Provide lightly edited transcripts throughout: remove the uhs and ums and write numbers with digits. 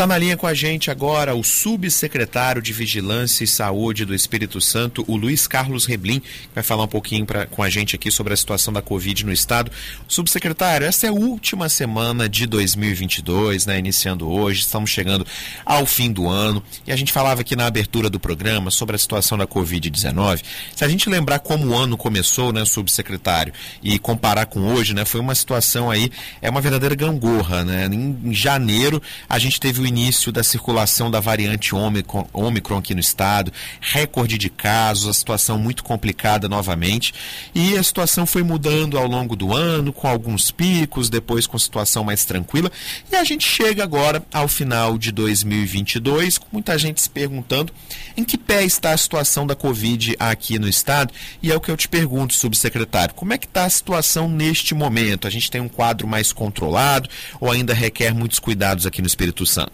Está na linha com a gente agora o subsecretário de Vigilância e Saúde do Espírito Santo, o Luiz Carlos Reblin, que vai falar um pouquinho com a gente aqui sobre a situação da Covid no estado. Subsecretário, essa é a última semana de 2022, né, iniciando hoje, estamos chegando ao fim do ano, e a gente falava aqui na abertura do programa sobre a situação da Covid-19. Se a gente lembrar como o ano começou, né, subsecretário, e comparar com hoje, né, foi uma situação aí, é uma verdadeira gangorra, né? Em janeiro, a gente teve o início da circulação da variante Ômicron aqui no estado, recorde de casos, a situação muito complicada novamente, e a situação foi mudando ao longo do ano, com alguns picos, depois com a situação mais tranquila, e a gente chega agora ao final de 2022, com muita gente se perguntando em que pé está a situação da Covid aqui no estado, e é o que eu te pergunto, subsecretário, como é que está a situação neste momento? A gente tem um quadro mais controlado ou ainda requer muitos cuidados aqui no Espírito Santo?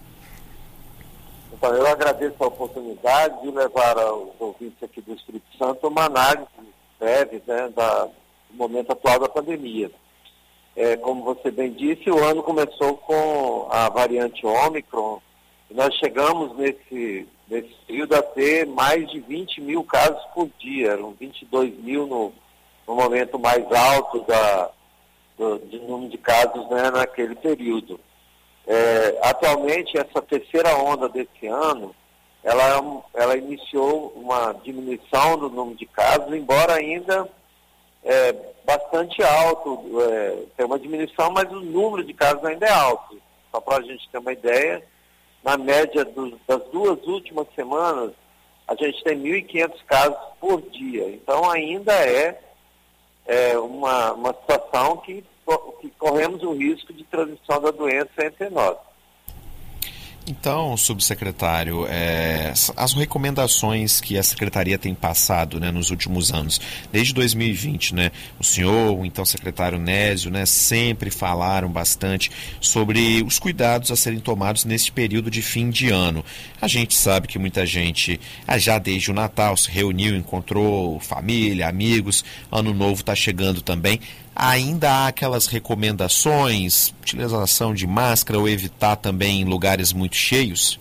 Então, eu agradeço a oportunidade de levar aos ouvintes aqui do Espírito Santo uma análise breve, né, do momento atual da pandemia. Como você bem disse, o ano começou com a variante Ômicron, e nós chegamos nesse período a ter mais de 20 mil casos por dia, eram 22 mil no momento mais alto de número de casos, né, naquele período. Atualmente, essa terceira onda desse ano, ela iniciou uma diminuição do número de casos, embora ainda bastante alto, tem uma diminuição, mas o número de casos ainda é alto. Só para a gente ter uma ideia, na média das duas últimas semanas, a gente tem 1.500 casos por dia. Então, ainda é uma situação que corremos o risco de transmissão da doença entre nós. Então, subsecretário, as recomendações que a Secretaria tem passado, né, nos últimos anos, desde 2020, né, o senhor, o então secretário Nésio, né, sempre falaram bastante sobre os cuidados a serem tomados nesse período de fim de ano. A gente sabe que muita gente, já desde o Natal, se reuniu, encontrou família, amigos, Ano Novo está chegando também. Ainda há aquelas recomendações, utilização de máscara ou evitar também em lugares muito cheios?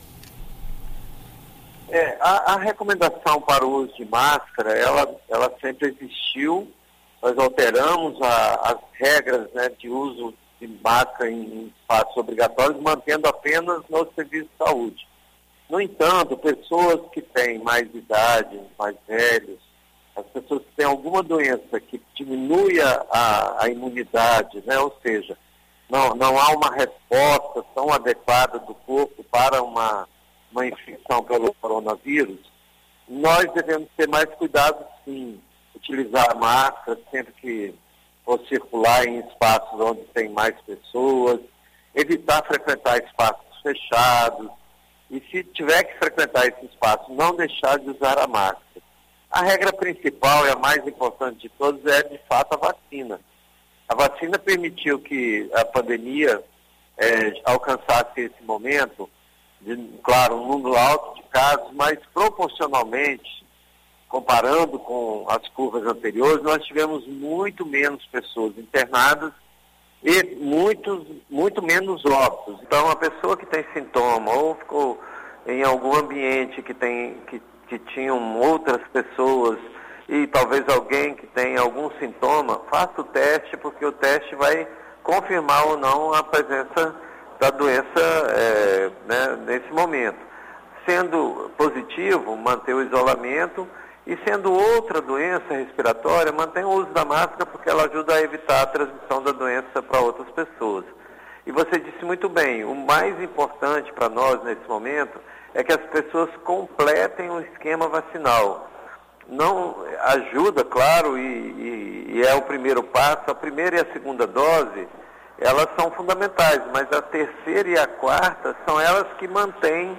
A recomendação para o uso de máscara, ela sempre existiu. Nós alteramos as regras, né, de uso de máscara em espaços obrigatórios, mantendo apenas no serviço de saúde. No entanto, pessoas que têm mais idade, mais velhos, as pessoas que têm alguma doença que diminui a imunidade, né? Ou seja, não há uma resposta tão adequada do corpo para uma infecção pelo coronavírus, nós devemos ter mais cuidado, sim, utilizar máscara sempre que for circular em espaços onde tem mais pessoas, evitar frequentar espaços fechados, e se tiver que frequentar esse espaço, não deixar de usar a máscara. A regra principal e a mais importante de todas é, de fato, a vacina. A vacina permitiu que a pandemia alcançasse esse momento, claro, um número alto de casos, mas proporcionalmente, comparando com as curvas anteriores, nós tivemos muito menos pessoas internadas e muito menos óbitos. Então, a pessoa que tem sintoma ou ficou em algum ambiente que tinham outras pessoas e talvez alguém que tenha algum sintoma, faça o teste, porque o teste vai confirmar ou não a presença da doença nesse momento. Sendo positivo, manter o isolamento, e sendo outra doença respiratória, mantenha o uso da máscara, porque ela ajuda a evitar a transmissão da doença para outras pessoas. E você disse muito bem, o mais importante para nós nesse momento é que as pessoas completem o esquema vacinal. Não ajuda, claro, e é o primeiro passo, a primeira e a segunda dose, elas são fundamentais, mas a terceira e a quarta são elas que mantêm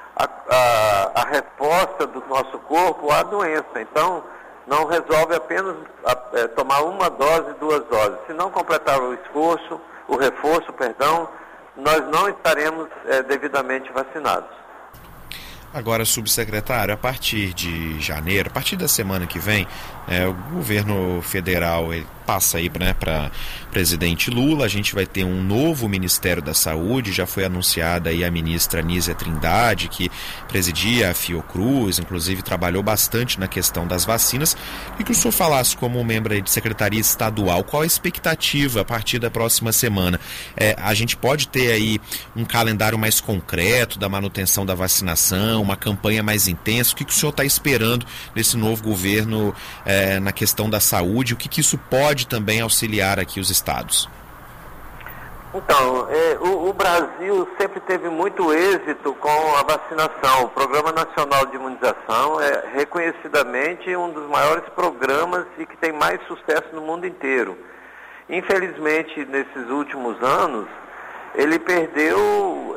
a resposta do nosso corpo à doença. Então, não resolve apenas tomar uma dose, 2 doses. Se não completar o reforço, nós não estaremos devidamente vacinados. Agora, subsecretário, a partir de janeiro, a partir da semana que vem, o governo federal passa aí, né, para presidente Lula. A gente vai ter um novo Ministério da Saúde, já foi anunciada aí a ministra Nízia Trindade, que presidia a Fiocruz, inclusive trabalhou bastante na questão das vacinas. E que o senhor falasse como membro aí de Secretaria Estadual, qual a expectativa a partir da próxima semana? A gente pode ter aí um calendário mais concreto da manutenção da vacinação, uma campanha mais intensa? O que o senhor está esperando desse novo governo na questão da saúde? O que isso pode também auxiliar aqui os estados? Então, o Brasil sempre teve muito êxito com a vacinação. O Programa Nacional de Imunização é reconhecidamente um dos maiores programas e que tem mais sucesso no mundo inteiro. Infelizmente, nesses últimos anos, ele perdeu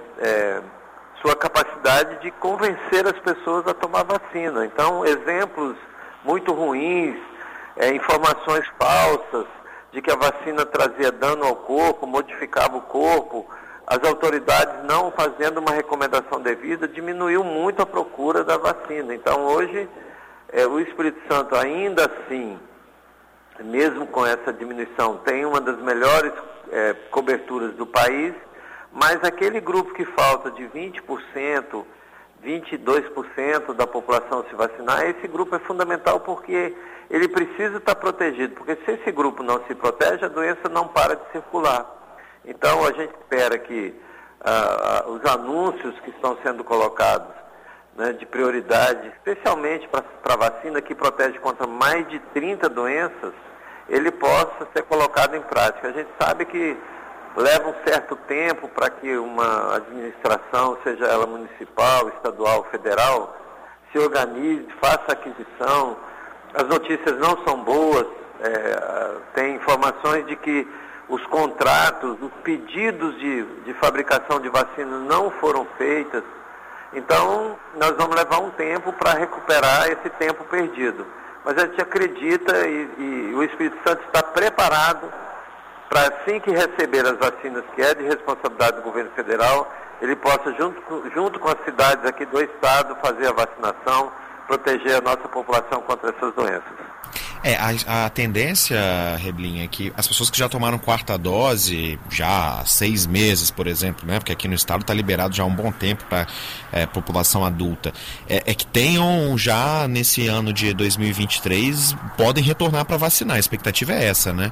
sua capacidade de convencer as pessoas a tomar vacina. Então, exemplos muito ruins, informações falsas de que a vacina trazia dano ao corpo, modificava o corpo, as autoridades não fazendo uma recomendação devida, diminuiu muito a procura da vacina. Então, hoje, o Espírito Santo, ainda assim, mesmo com essa diminuição, tem uma das melhores coberturas do país, mas aquele grupo que falta de 20%, 22% da população se vacinar, esse grupo é fundamental porque ele precisa estar protegido, porque se esse grupo não se protege, a doença não para de circular. Então, a gente espera que os anúncios que estão sendo colocados, né, de prioridade, especialmente para a vacina que protege contra mais de 30 doenças, ele possa ser colocado em prática. A gente sabe que leva um certo tempo para que uma administração, seja ela municipal, estadual, federal, se organize, faça aquisição. As notícias não são boas, tem informações de que os contratos, os pedidos de fabricação de vacinas não foram feitas. Então, nós vamos levar um tempo para recuperar esse tempo perdido. Mas a gente acredita e o Espírito Santo está preparado para, assim que receber as vacinas, que é de responsabilidade do governo federal, ele possa, junto com as cidades aqui do estado, fazer a vacinação, proteger a nossa população contra essas doenças. A tendência, Reblin, é que as pessoas que já tomaram quarta dose, já há 6 meses, por exemplo, né, porque aqui no estado está liberado já há um bom tempo para população adulta, que tenham já nesse ano de 2023, podem retornar para vacinar. A expectativa é essa, né?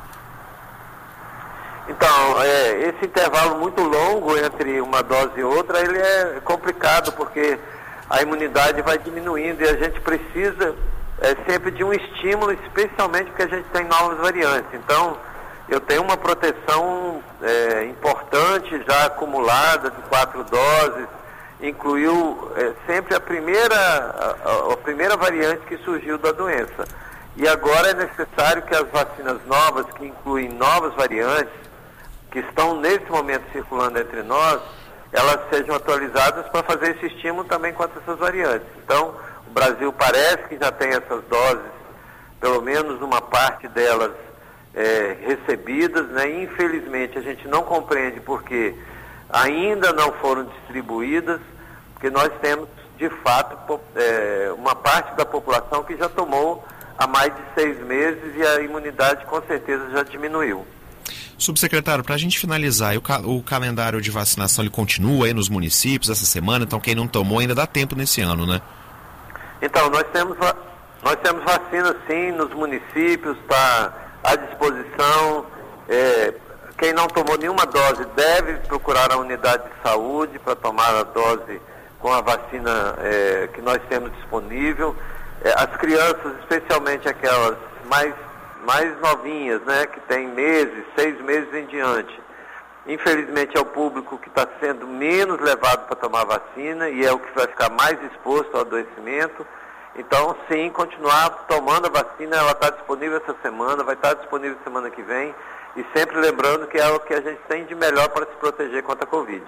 Então, esse intervalo muito longo entre uma dose e outra, ele é complicado, porque a imunidade vai diminuindo e a gente precisa sempre de um estímulo, especialmente porque a gente tem novas variantes. Então, eu tenho uma proteção importante já acumulada de 4 doses, incluiu sempre a primeira variante que surgiu da doença. E agora é necessário que as vacinas novas, que incluem novas variantes, que estão nesse momento circulando entre nós, elas sejam atualizadas para fazer esse estímulo também contra essas variantes. Então, o Brasil parece que já tem essas doses, pelo menos uma parte delas recebidas, né? Infelizmente, a gente não compreende porque ainda não foram distribuídas, porque nós temos, de fato, uma parte da população que já tomou há mais de 6 meses e a imunidade, com certeza, já diminuiu. Subsecretário, para a gente finalizar, o calendário de vacinação ele continua aí nos municípios essa semana, então quem não tomou ainda dá tempo nesse ano, né? Então, nós temos vacina sim nos municípios, está à disposição. Quem não tomou nenhuma dose deve procurar a unidade de saúde para tomar a dose com a vacina que nós temos disponível. As crianças, especialmente aquelas mais novinhas, né, que tem 6 meses em diante. Infelizmente é o público que está sendo menos levado para tomar vacina e é o que vai ficar mais exposto ao adoecimento. Então, sim, continuar tomando a vacina, ela está disponível essa semana, vai estar disponível semana que vem, e sempre lembrando que é o que a gente tem de melhor para se proteger contra a Covid.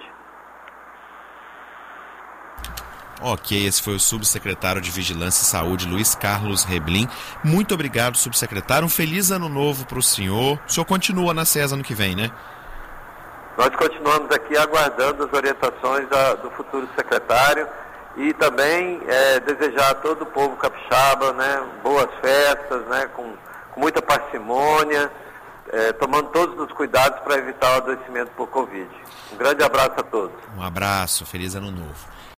Ok, esse foi o subsecretário de Vigilância e Saúde, Luiz Carlos Reblin. Muito obrigado, subsecretário. Um feliz ano novo para o senhor. O senhor continua na CES ano que vem, né? Nós continuamos aqui aguardando as orientações do futuro secretário e também desejar a todo o povo capixaba, né, boas festas, né, com com muita parcimônia, tomando todos os cuidados para evitar o adoecimento por Covid. Um grande abraço a todos. Um abraço, feliz ano novo.